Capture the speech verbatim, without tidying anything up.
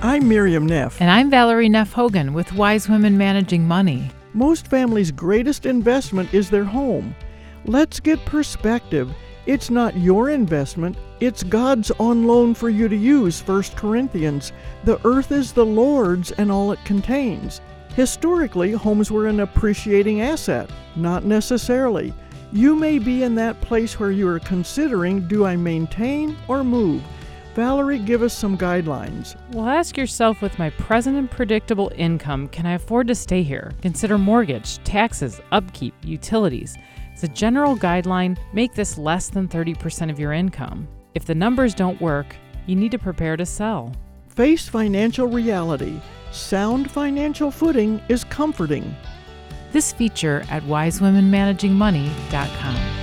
I'm Miriam Neff. And I'm Valerie Neff Hogan with Wise Women Managing Money. Most families' greatest investment is their home. Let's get perspective. It's not your investment, it's God's on loan for you to use, First Corinthians. The earth is the Lord's and all it contains. Historically, homes were an appreciating asset. Not necessarily. You may be in that place where you are considering, do I maintain or move? Valerie, give us some guidelines. Well, ask yourself, with my present and predictable income, can I afford to stay here? Consider mortgage, taxes, upkeep, utilities. As a general guideline, make this less than thirty percent of your income. If the numbers don't work, you need to prepare to sell. Face financial reality. Sound financial footing is comforting. This feature at wise women managing money dot com.